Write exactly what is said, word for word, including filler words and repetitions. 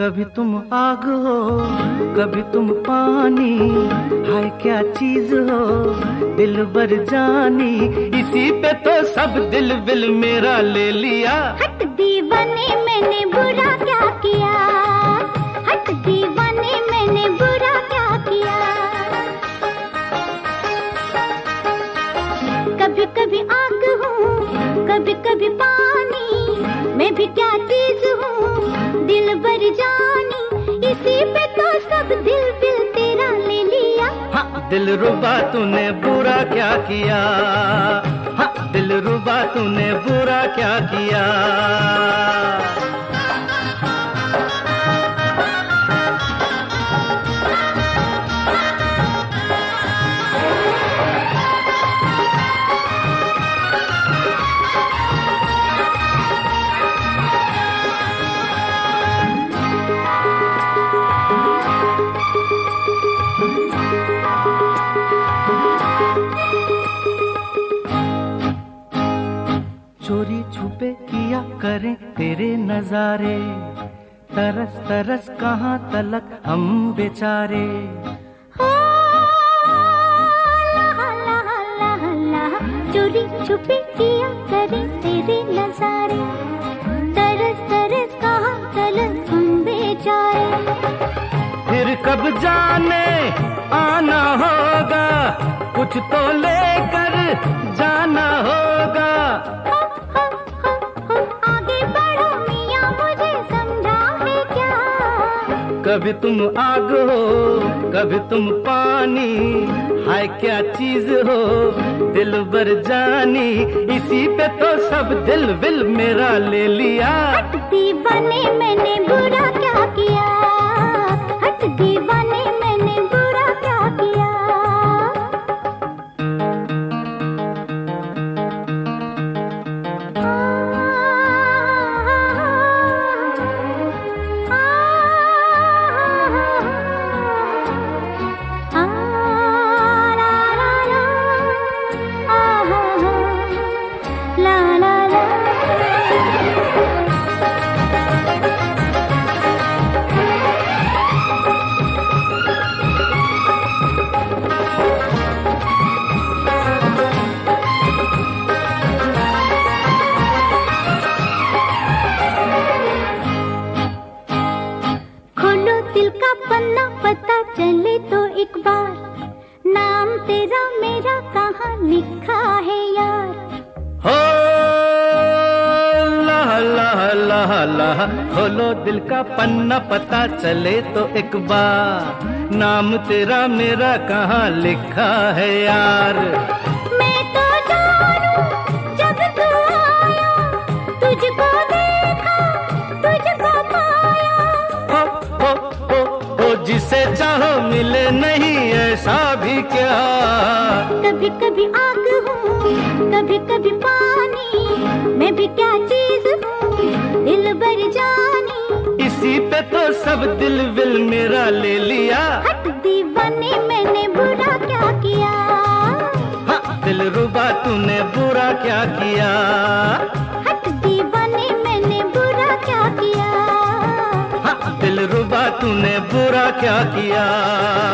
कभी तुम आग हो, कभी तुम पानी, हाय क्या चीज हो दिल बर जानी। इसी पे तो सब दिल विल मेरा ले लिया। हट दीवाने मैंने बुरा क्या किया, हट दीवाने मैंने बुरा क्या किया। कभी कभी आग हूँ, कभी कभी पानी, मैं भी क्या चीज हूँ दिल भर जानी। इसी पे तो सब दिल दिल तेरा ले लिया। हाँ दिल रुबा तूने बुरा क्या किया, हाँ दिल रुबा तूने बुरा क्या किया। चोरी छुपे किया करें तेरे नजारे, तरस तरस कहाँ तलक हम बेचारे। हो ला ला ला ला, चोरी छुपे किया करें तेरे नजारे, तरस तरस कहाँ तलक हम बेचारे। फिर कब जाने आना होगा, कुछ तो लेकर जाना होगा। कभी तुम आग हो, कभी तुम पानी, हाय क्या चीज हो दिल बर जानी। इसी पे तो सब दिल विल मेरा ले लिया। हट दीवाने मैंने बुरा क्या किया, हट दीवाने मैंने बुरा क्या किया। पता चले तो एक बार, नाम तेरा मेरा कहाँ लिखा है यार। हो ला ला ला ला, खोलो दिल का पन्ना पता चले तो एक बार, नाम तेरा मेरा कहाँ लिखा है यार। मैं तो जानू जब तू आया, तुझको देखा तुझको पाया। हो हो हो हो, जिसे चाहो मिले नहीं ऐसा भी क्या। कभी कभी आग हूँ, कभी कभी पानी, मैं भी क्या चीज हूँ दिल भर जानी। इसी पे तो सब दिल विल मेरा ले लिया। हट दीवाने मैंने बुरा क्या किया, हाँ दिल रुबा तूने बुरा क्या किया। हट दीवाने मैंने बुरा क्या किया, हाँ दिल रुबा तूने बुरा क्या किया।